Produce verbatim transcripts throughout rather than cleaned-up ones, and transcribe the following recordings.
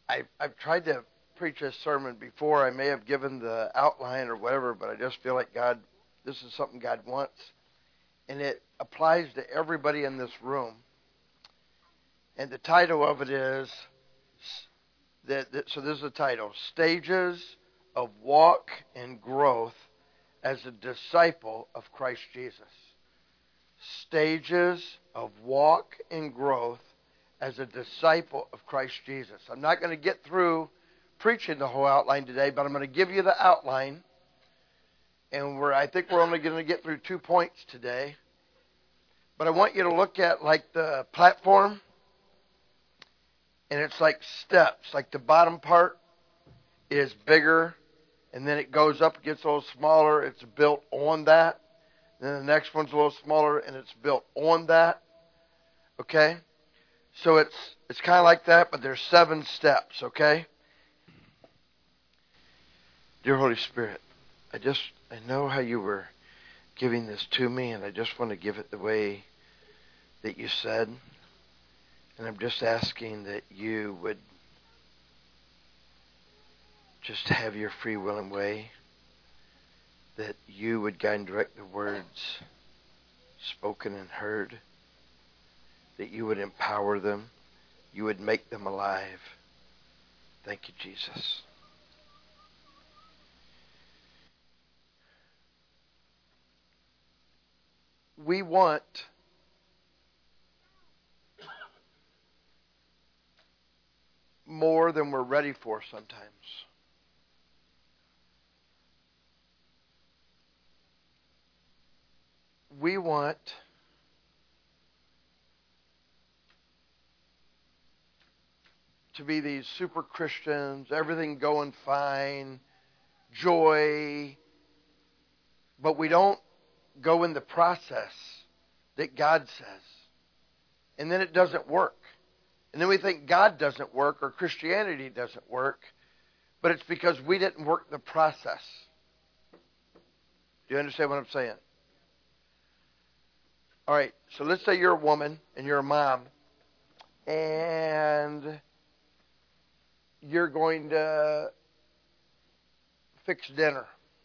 I, I've tried to preach this sermon before. I may have given the outline or whatever, but I just feel like God, this is something God wants. And it applies to everybody in this room. And the title of it is, that, that so this is the title, Stages of Walk and Growth as a Disciple of Christ Jesus. Stages of Walk and Growth as a disciple of Christ Jesus. I'm not going to get through preaching the whole outline today, but I'm going to give you the outline. And we're, I think we're only going to get through two points today. But I want you to look at like the platform. And it's like steps. Like the bottom part is bigger. And then it goes up, it gets a little smaller. It's built on that. Then the next one's a little smaller, and it's built on that. Okay? So it's it's kind of like that, but there's seven steps, okay? Dear Holy Spirit, I just, I know how you were giving this to me, and I just want to give it the way that you said. And I'm just asking that you would just have your free will and way, that you would guide and direct the words spoken and heard, that you would empower them, you would make them alive. Thank you, Jesus. We want more than we're ready for sometimes. We want to be these super Christians, everything going fine, joy, but we don't go in the process that God says. And then it doesn't work. And then we think God doesn't work or Christianity doesn't work, but it's because we didn't work the process. Do you understand what I'm saying? All right, so let's say you're a woman and you're a mom, and you're going to fix dinner.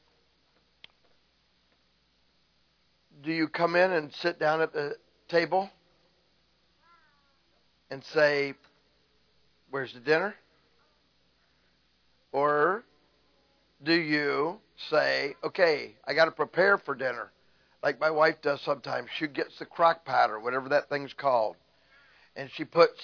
Do you come in and sit down at the table and say, where's the dinner? Or do you say, okay, I got to prepare for dinner, like my wife does sometimes. She gets the crock pot or whatever that thing's called, and she puts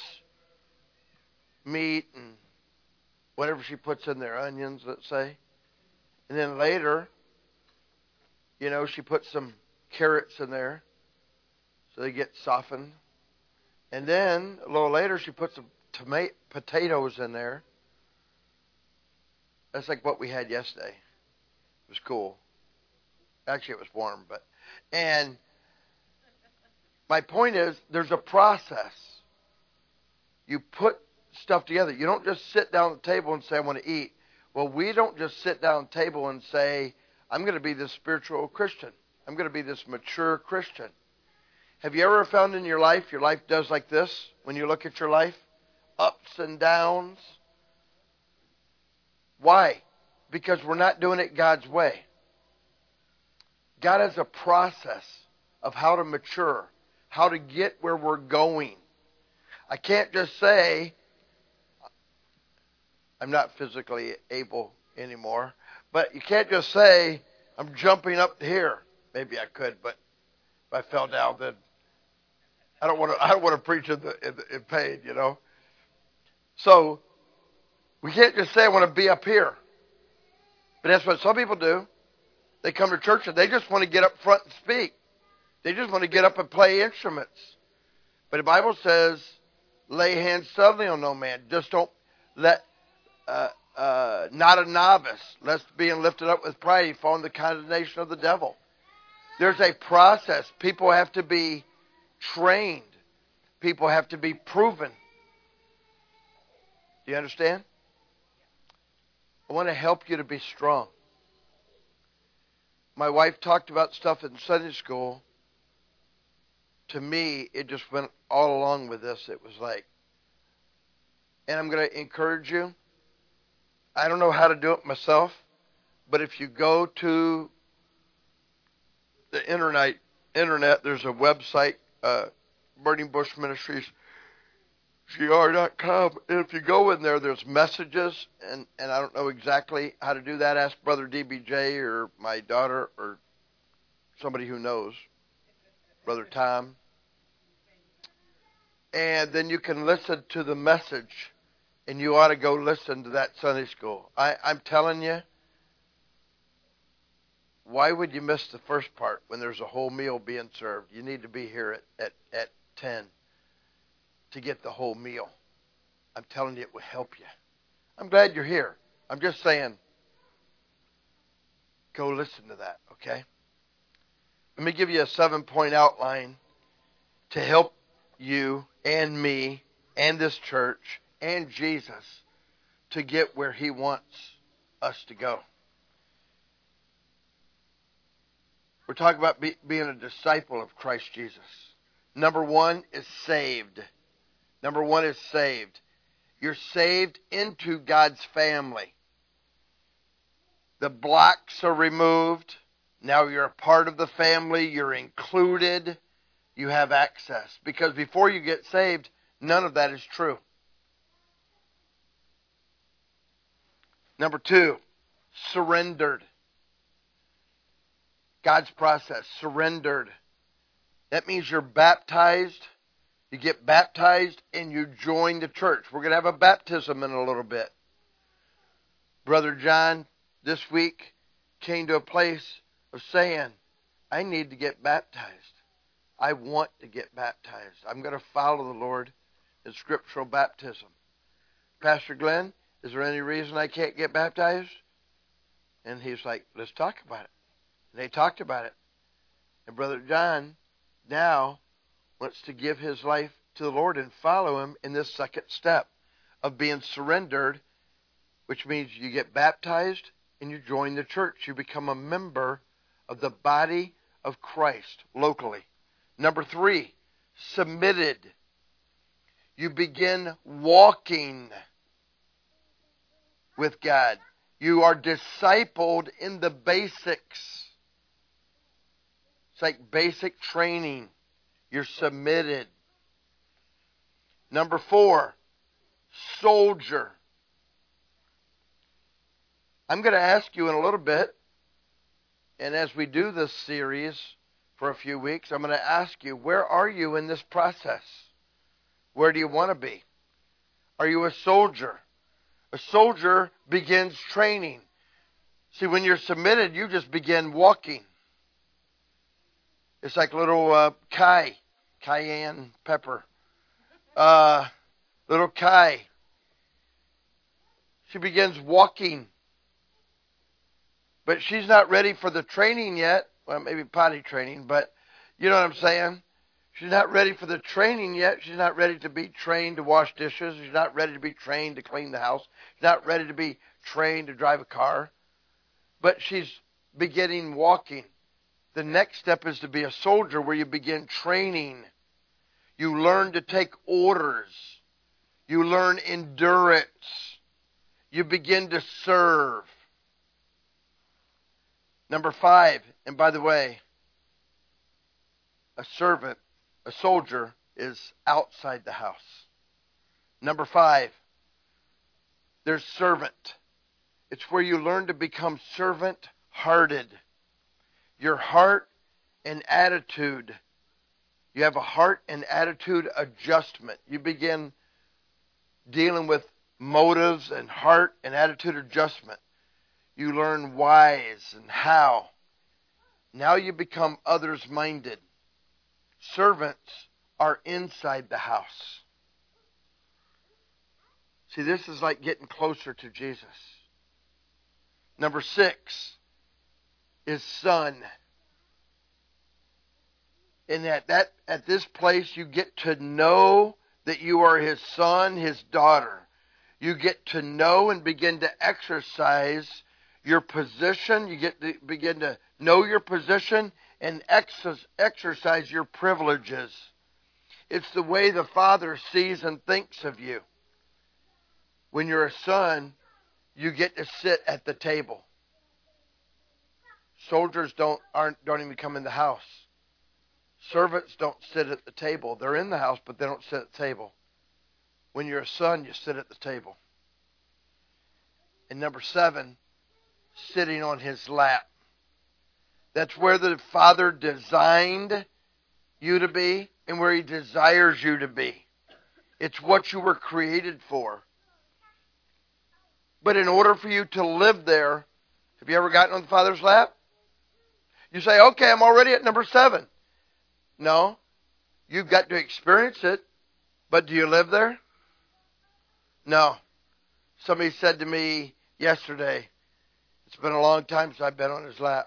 meat and whatever she puts in there, onions, let's say. And then later, you know, she puts some carrots in there so they get softened. And then a little later, she puts some tomato potatoes in there. That's like what we had yesterday. It was cool. Actually, it was warm, but and my point is, there's a process. You put stuff together. You don't just sit down at the table and say, I want to eat. Well, we don't just sit down at the table and say, I'm going to be this spiritual Christian. I'm going to be this mature Christian. Have you ever found in your life, your life does like this when you look at your life? Ups and downs. Why? Because we're not doing it God's way. God has a process of how to mature, how to get where we're going. I can't just say, I'm not physically able anymore, but you can't just say, I'm jumping up here. Maybe I could, but if I fell down, then I don't want to. I don't want to preach in, the, in, the, in pain, you know. So we can't just say I want to be up here, but that's what some people do. They come to church and they just want to get up front and speak. They just want to get up and play instruments. But the Bible says, lay hands suddenly on no man. Just don't let, uh, uh, not a novice, lest being lifted up with pride, he fall in the condemnation of the devil. There's a process. People have to be trained. People have to be proven. Do you understand? I want to help you to be strong. My wife talked about stuff in Sunday school. To me, it just went all along with this. It was like, And I'm going to encourage you. I don't know how to do it myself, but if you go to the internet, internet, there's a website, uh, Burning Bush Ministries, G R dot com. And if you go in there, there's messages, and, and I don't know exactly how to do that. Ask Brother D B J or my daughter or somebody who knows, Brother Tom. And then you can listen to the message, and you ought to go listen to that Sunday school. I, I'm telling you, why would you miss the first part when there's a whole meal being served? You need to be here at, at, at ten to get the whole meal. I'm telling you, it will help you. I'm glad you're here. I'm just saying, go listen to that, okay? Let me give you a seven-point outline to help you and me and this church and Jesus to get where he wants us to go. We're talking about be, being a disciple of Christ Jesus. Number one is saved. Number one is saved. You're saved into God's family. The blocks are removed. Now you're a part of the family. You're included. You have access. Because before you get saved, none of that is true. Number two, surrendered. God's process, surrendered. That means you're baptized. You get baptized and you join the church. We're going to have a baptism in a little bit. Brother John, this week, came to a place of saying, I need to get baptized. I want to get baptized. I'm going to follow the Lord in scriptural baptism. Pastor Glenn, is there any reason I can't get baptized? And he's like, let's talk about it. And they talked about it. And Brother John now wants to give his life to the Lord and follow him in this second step of being surrendered, which means you get baptized and you join the church. You become a member of the body of Christ locally. Number three, submitted. You begin walking with God. You are discipled in the basics. It's like basic training. You're submitted. Number four, soldier. I'm going to ask you in a little bit, and as we do this series for a few weeks, I'm going to ask you, where are you in this process? Where do you want to be? Are you a soldier? A soldier begins training. See, when you're submitted, you just begin walking. It's like little uh, Kai, cayenne pepper. Uh, little Kai. She begins walking. But she's not ready for the training yet. Well, maybe potty training, but you know what I'm saying? She's not ready for the training yet. She's not ready to be trained to wash dishes. She's not ready to be trained to clean the house. She's not ready to be trained to drive a car. But she's beginning walking. The next step is to be a soldier, where you begin training. You learn to take orders. You learn endurance. You begin to serve. Number five, and by the way, a servant, a soldier, is outside the house. Number five, there's servant. It's where you learn to become servant-hearted. Your heart and attitude. You have a heart and attitude adjustment. You begin dealing with motives and heart and attitude adjustment. You learn whys and how. Now you become others-minded. Servants are inside the house. See, this is like getting closer to Jesus. Number six is son. And at that at this place you get to know that you are his son, his daughter. You get to know and begin to exercise your position. You get to begin to know your position and ex- exercise your privileges. It's the way the Father sees and thinks of you. When you're a son, you get to sit at the table. Soldiers don't aren't don't even come in the house. Servants don't sit at the table. They're in the house, but they don't sit at the table. When you're a son, you sit at the table. And number seven, sitting on his lap. That's where the Father designed you to be and where he desires you to be. It's what you were created for. But in order for you to live there, have you ever gotten on the Father's lap? You say, okay, I'm already at number seven. No, you've got to experience it, but do you live there? No. Somebody said to me yesterday, it's been a long time since I've been on his lap.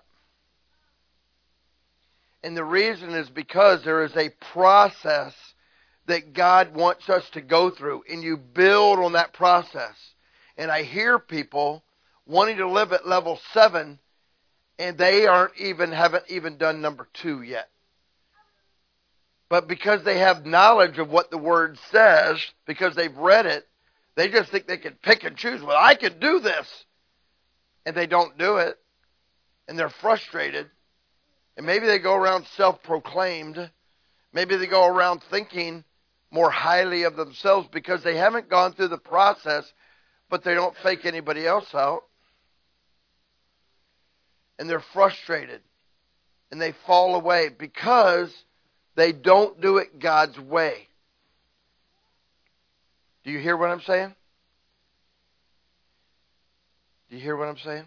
And the reason is because there is a process that God wants us to go through, and you build on that process. And I hear people wanting to live at level seven, and they aren't even haven't even done number two yet. But because they have knowledge of what the Word says, because they've read it, they just think they can pick and choose. Well, I can do this. And they don't do it. And they're frustrated. And maybe they go around self-proclaimed. Maybe they go around thinking more highly of themselves because they haven't gone through the process, but they don't fake anybody else out. And they're frustrated. And they fall away because they don't do it God's way. Do you hear what I'm saying? Do you hear what I'm saying?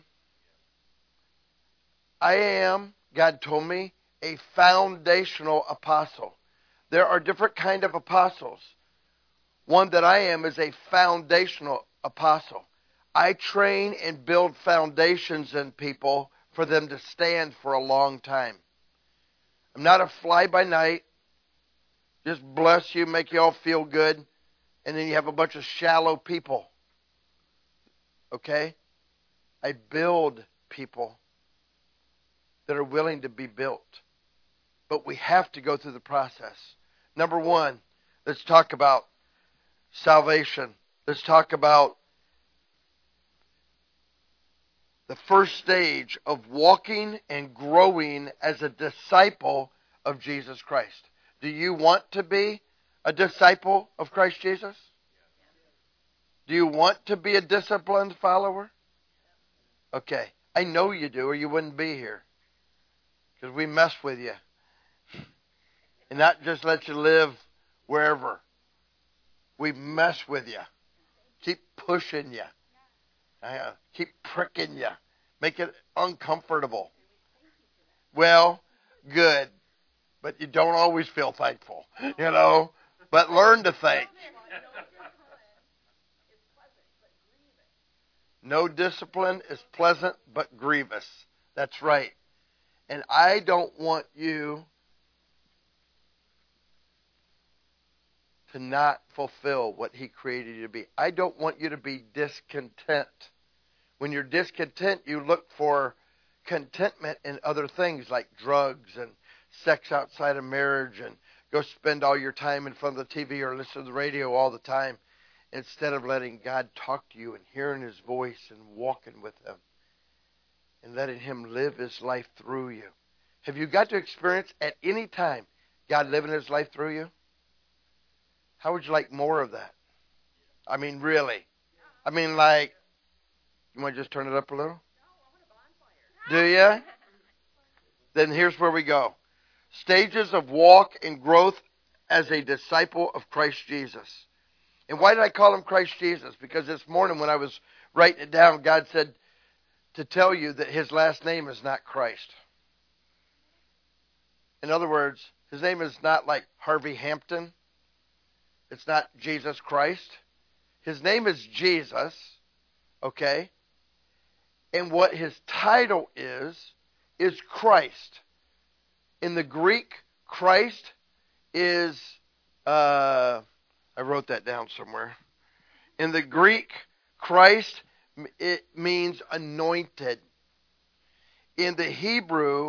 I am, God told me, a foundational apostle. There are different kind of apostles. One that I am is a foundational apostle. I train and build foundations in people for them to stand for a long time. I'm not a fly-by-night, just bless you, make you all feel good, and then you have a bunch of shallow people. Okay? I build people that are willing to be built. But we have to go through the process. Number one, let's talk about salvation. Let's talk about the first stage of walking and growing as a disciple of Jesus Christ. Do you want to be a disciple of Christ Jesus? Do you want to be a disciplined follower? Okay. I know you do, or you wouldn't be here. Because we mess with you. And not just let you live wherever. We mess with you. Keep pushing you. Uh, keep pricking you. Make it uncomfortable. Well, good. But you don't always feel thankful. You know? But learn to thank. No discipline is pleasant but grievous. That's right. And I don't want you to not fulfill what He created you to be. I don't want you to be discontent. When you're discontent, you look for contentment in other things like drugs and sex outside of marriage, and go spend all your time in front of the T V or listen to the radio all the time instead of letting God talk to you and hearing His voice and walking with Him and letting Him live His life through you. Have you got to experience at any time God living His life through you? How would you like more of that? I mean, really. I mean, like, you want to just turn it up a little? Do you? Then here's where we go. Stages of walk and growth as a disciple of Christ Jesus. And why did I call Him Christ Jesus? Because this morning when I was writing it down, God said to tell you that His last name is not Christ. In other words, His name is not like Harvey Hampton. It's not Jesus Christ. His name is Jesus, okay? And what His title is, is Christ. In the Greek, Christ is, uh, I wrote that down somewhere. In the Greek, Christ, it means anointed. In the Hebrew,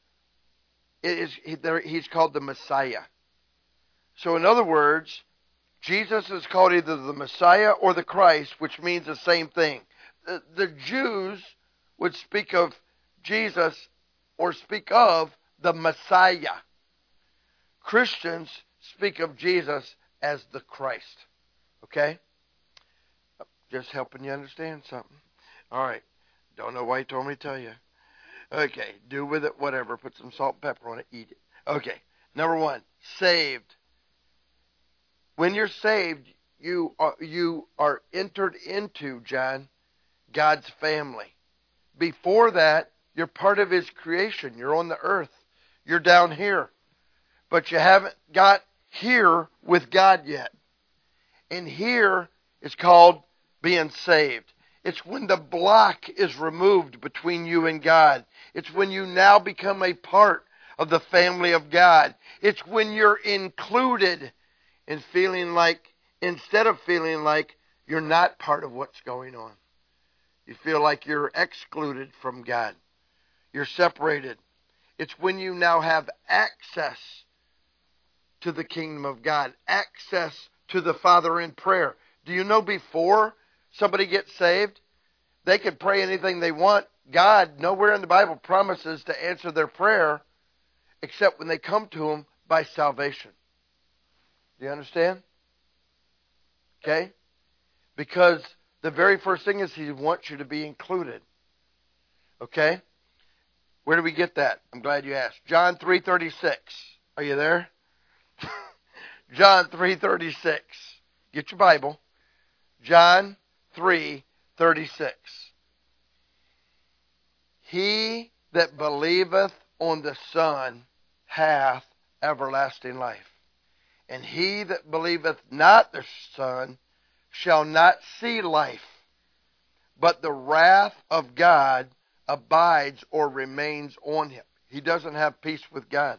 it is he's called the Messiah. So in other words, Jesus is called either the Messiah or the Christ, which means the same thing. The, the Jews would speak of Jesus or speak of the Messiah. Christians speak of Jesus as the Christ. Okay? Just helping you understand something. All right. Don't know why he told me to tell you. Okay. Do with it whatever. Put some salt and pepper on it. Eat it. Okay. Number one, saved. When you're saved, you are, you are entered into, John, God's family. Before that, you're part of His creation. You're on the earth. You're down here. But you haven't got here with God yet. And here is called being saved. It's when the block is removed between you and God. It's when you now become a part of the family of God. It's when you're included in feeling like, instead of feeling like you're not part of what's going on. You feel like you're excluded from God. You're separated. It's when you now have access to the kingdom of God, access to the Father in prayer. Do you know before somebody gets saved, they can pray anything they want. God, nowhere in the Bible, promises to answer their prayer except when they come to Him by salvation. Do you understand? Okay? Because the very first thing is He wants you to be included. Okay? Where do we get that? I'm glad you asked. John three thirty-six. Are you there? John three thirty-six. Get your Bible. John three thirty-six. He that believeth on the Son hath everlasting life. And he that believeth not the Son shall not see life, but the wrath of God abides or remains on him. He doesn't have peace with God.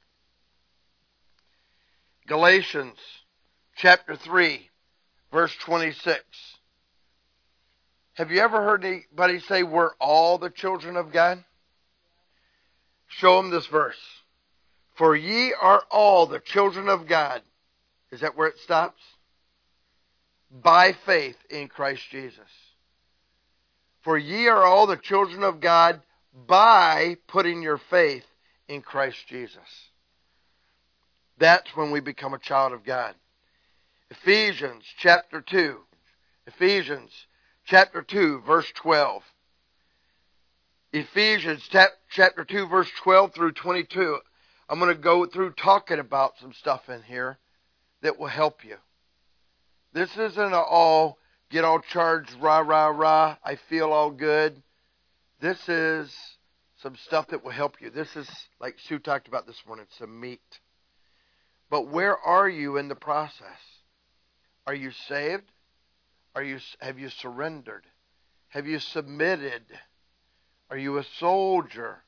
Galatians chapter three, verse twenty-six. Have you ever heard anybody say we're all the children of God? Show them this verse. For ye are all the children of God. Is that where it stops? By faith in Christ Jesus. For ye are all the children of God by putting your faith in Christ Jesus. That's when we become a child of God. Ephesians chapter two. Ephesians chapter two, verse twelve. Ephesians chapter two, verse twelve through twenty-two. I'm going to go through talking about some stuff in here that will help you. This isn't all get all charged, rah, rah, rah, I feel all good. This is some stuff that will help you. This is, like Sue talked about this morning, some meat. But where are you in the process? Are you saved? Are you, have you surrendered? Have you submitted? Are you a soldier?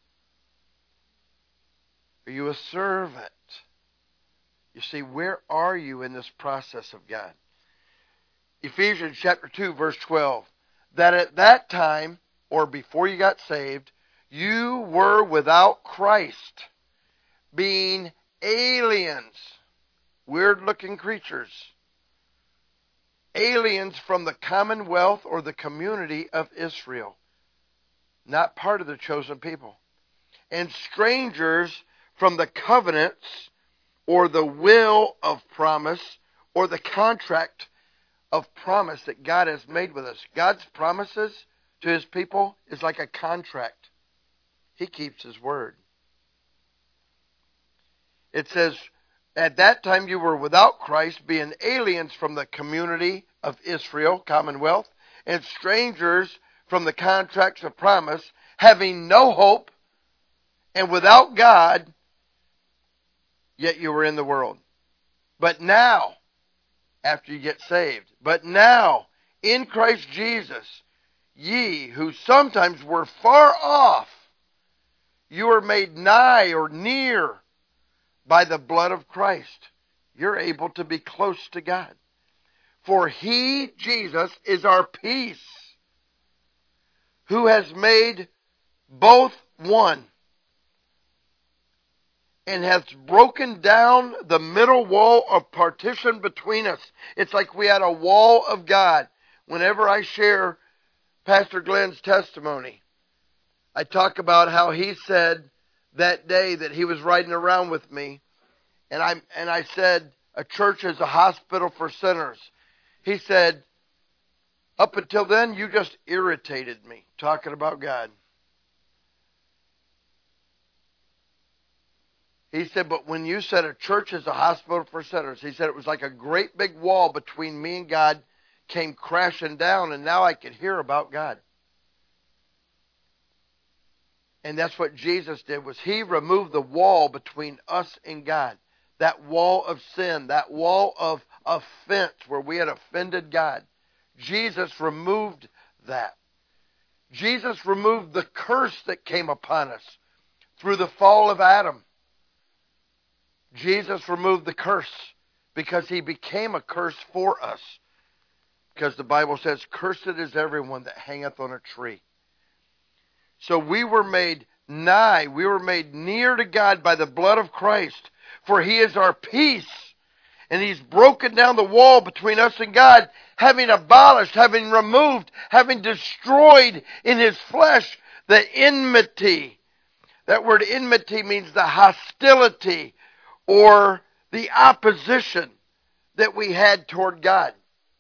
Are you a servant? You see, where are you in this process of God? Ephesians chapter two, verse twelve. That at that time, or before you got saved, you were without Christ, being aliens, weird-looking creatures, aliens from the commonwealth or the community of Israel, not part of the chosen people, and strangers from the covenants or the will of promise or the contract of promise that God has made with us. God's promises to His people is like a contract. He keeps His word. It says, at that time you were without Christ, being aliens from the community of Israel, commonwealth, and strangers from the contracts of promise, having no hope, and without God, yet you were in the world. But now, after you get saved, but now, in Christ Jesus, ye who sometimes were far off, you are made nigh or near by the blood of Christ. You're able to be close to God. For He, Jesus, is our peace, who has made both one, and hath broken down the middle wall of partition between us. It's like we had a wall of God. Whenever I share Pastor Glenn's testimony, I talk about how he said that day that he was riding around with me, and I and I said, a church is a hospital for sinners. He said, up until then, you just irritated me talking about God. He said, but when you said a church is a hospital for sinners, he said it was like a great big wall between me and God came crashing down, and now I could hear about God. And that's what Jesus did, was he removed the wall between us and God. That wall of sin, that wall of offense where we had offended God. Jesus removed that. Jesus removed the curse that came upon us through the fall of Adam. Jesus removed the curse because he became a curse for us. Because the Bible says, cursed is everyone that hangeth on a tree. So we were made nigh, we were made near to God by the blood of Christ, for he is our peace. And he's broken down the wall between us and God, having abolished, having removed, having destroyed in his flesh the enmity. That word enmity means the hostility or the opposition that we had toward God.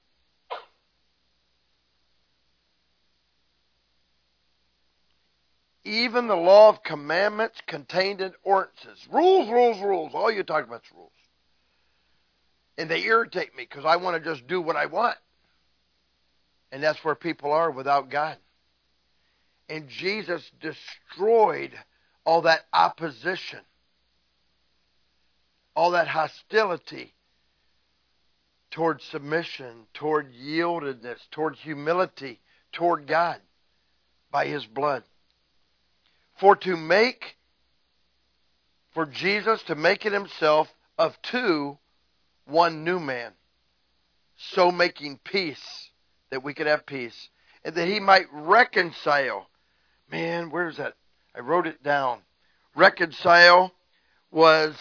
Even the law of commandments contained in ordinances. Rules, rules, rules. All you talk about is rules. And they irritate me because I want to just do what I want. And that's where people are without God. And Jesus destroyed all that opposition, all that hostility toward submission, toward yieldedness, toward humility, toward God by his blood. For to make, for Jesus to make it himself of two, one new man, so making peace, that we could have peace, and that he might reconcile. Man, where's that? I wrote it down. Reconcile was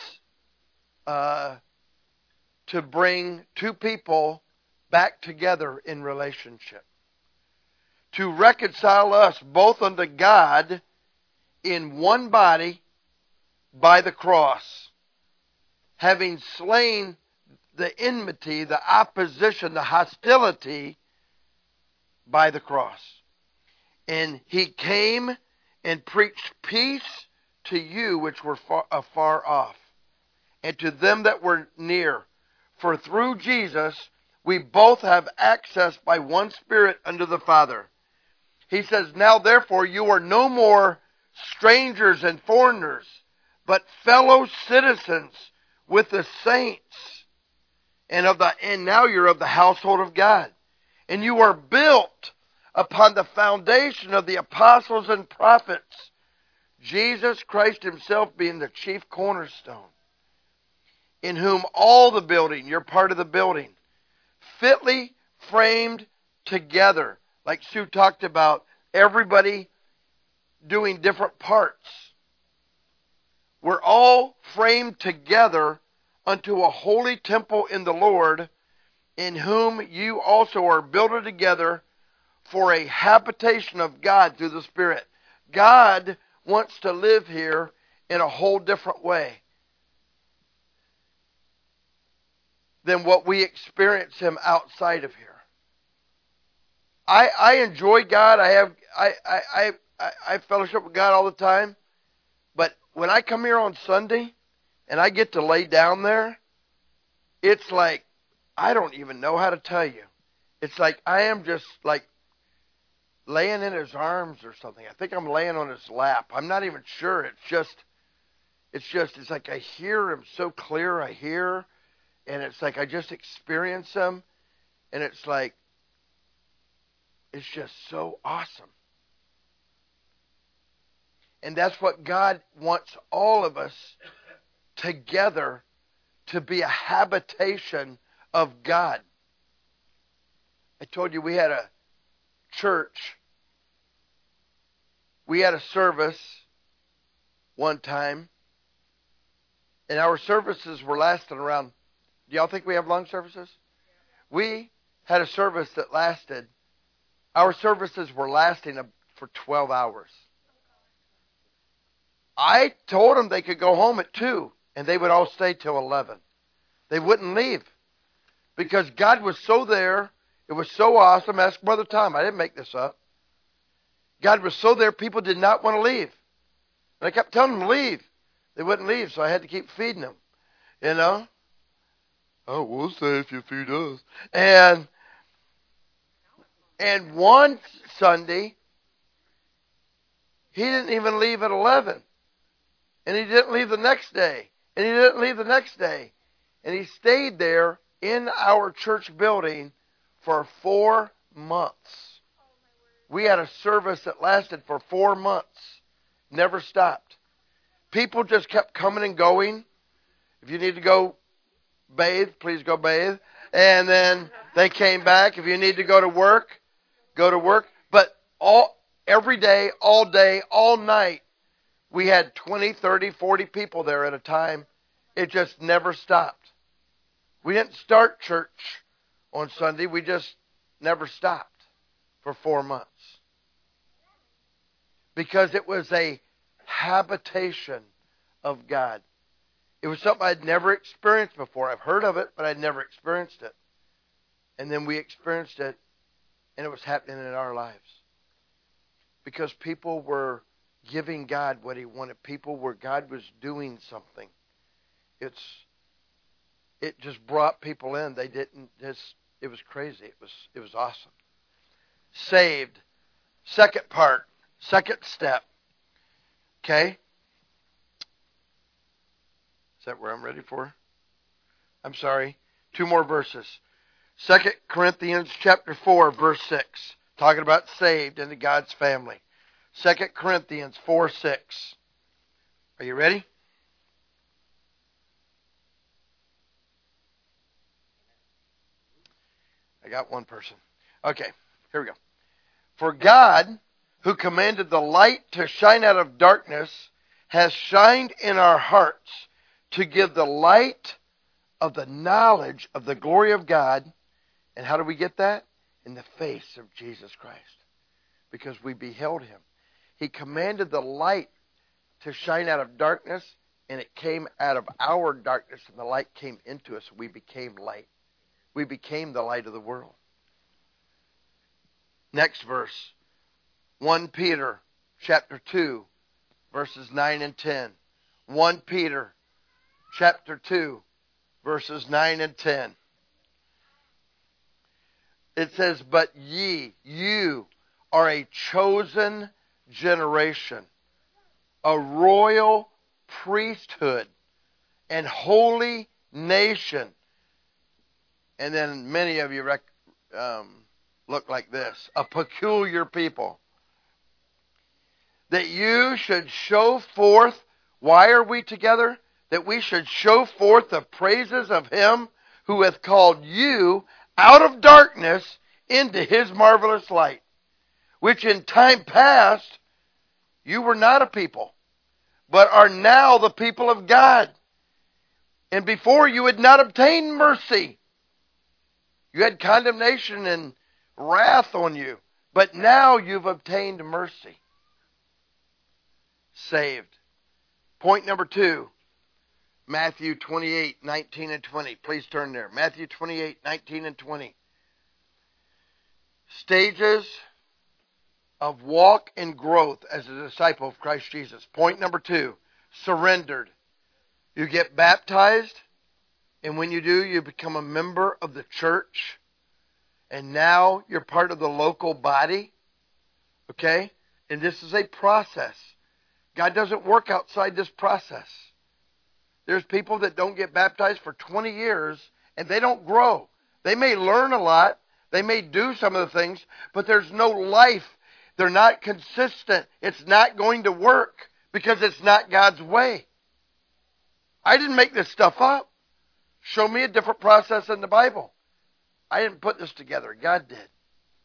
uh, to bring two people back together in relationship. To reconcile us both unto God in one body by the cross, having slain the enmity, the opposition, the hostility by the cross. And he came and preached peace to you which were far, afar off, and to them that were near. For through Jesus we both have access by one Spirit unto the Father. He says, now therefore you are no more strangers and foreigners, but fellow citizens with the saints, and of the and now you're of the household of God, and you are built upon the foundation of the apostles and prophets, Jesus Christ himself being the chief cornerstone, in whom all the building, you're part of the building, fitly framed together, like Sue talked about, everybody doing different parts. We're all framed together unto a holy temple in the Lord, in whom you also are builded together for a habitation of God through the Spirit. God wants to live here in a whole different way than what we experience him outside of here. I, I enjoy God. I have I, I, I I, I fellowship with God all the time, but when I come here on Sunday and I get to lay down there, it's like, I don't even know how to tell you. It's like I am just like laying in his arms or something. I think I'm laying on his lap. I'm not even sure. It's just, it's just, it's like I hear him so clear. I hear, and it's like I just experience him, and it's like, it's just so awesome. And that's what God wants all of us together to be a habitation of God. I told you we had a church. We had a service one time. And our services were lasting around, do y'all think we have long services? We had a service that lasted, our services were lasting for twelve hours. I told them they could go home at two, and they would all stay till eleven. They wouldn't leave because God was so there. It was so awesome. Ask Brother Tom. I didn't make this up. God was so there, people did not want to leave. And I kept telling them to leave. They wouldn't leave, so I had to keep feeding them. You know? Oh, we'll stay if you feed us. And, and one Sunday, he didn't even leave at eleven. And he didn't leave the next day. And he didn't leave the next day. And he stayed there in our church building for four months. We had a service that lasted for four months. Never stopped. People just kept coming and going. If you need to go bathe, please go bathe. And then they came back. If you need to go to work, go to work. But all every day, all day, all night, we had twenty, thirty, forty people there at a time. It just never stopped. We didn't start church on Sunday. We just never stopped for four months. Because it was a habitation of God. It was something I'd never experienced before. I've heard of it, but I'd never experienced it. And then we experienced it, and it was happening in our lives. Because people were giving God what He wanted. People where God was doing something. It's it just brought people in. They didn't just it was crazy. It was it was awesome. Saved. Second part. Second step. Okay? Is that where I'm ready for? I'm sorry. Two more verses. Second Corinthians chapter four, verse six. Talking about saved into God's family. Second Corinthians four, six. Are you ready? I got one person. Okay, here we go. For God, who commanded the light to shine out of darkness, has shined in our hearts to give the light of the knowledge of the glory of God. And how do we get that? In the face of Jesus Christ. Because we beheld Him. He commanded the light to shine out of darkness, and it came out of our darkness, and the light came into us. We became light. We became the light of the world. Next verse. First Peter chapter two, verses nine and ten. First Peter chapter two, verses nine and ten. It says, but ye, you, are a chosen generation, a royal priesthood, and holy nation. And then many of you rec- um, look like this. A peculiar people. That you should show forth. Why are we together? That we should show forth the praises of Him who hath called you out of darkness into His marvelous light. Which in time past you were not a people, but are now the people of God. And before you had not obtained mercy. You had condemnation and wrath on you. But now you've obtained mercy. Saved. Point number two. Matthew twenty-eight, nineteen and twenty. Please turn there. Matthew twenty-eight, nineteen and twenty. Stages of walk and growth as a disciple of Christ Jesus. Point number two. Surrendered. You get baptized. And when you do, you become a member of the church. And now you're part of the local body. Okay? And this is a process. God doesn't work outside this process. There's people that don't get baptized for twenty years and they don't grow. They may learn a lot. They may do some of the things, but there's no life. They're not consistent. It's not going to work because it's not God's way. I didn't make this stuff up. Show me a different process in the Bible. I didn't put this together. God did.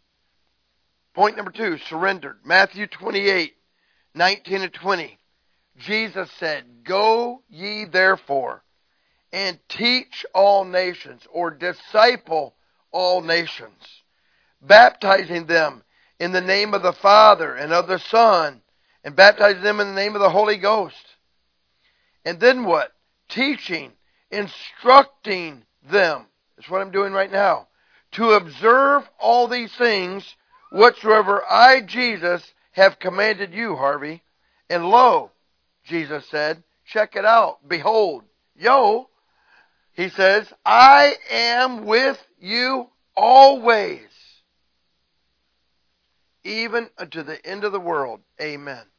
Point number two, surrendered. Matthew twenty-eight, nineteen and twenty. Jesus said, "Go ye therefore and teach all nations," or disciple all nations, baptizing them in the name of the Father and of the Son, and baptizing them in the name of the Holy Ghost. And then what? Teaching, instructing them. That's what I'm doing right now. To observe all these things whatsoever I, Jesus, have commanded you, Harvey. And lo, Jesus said, check it out. Behold, yo, he says, I am with you always, even unto the end of the world. Amen.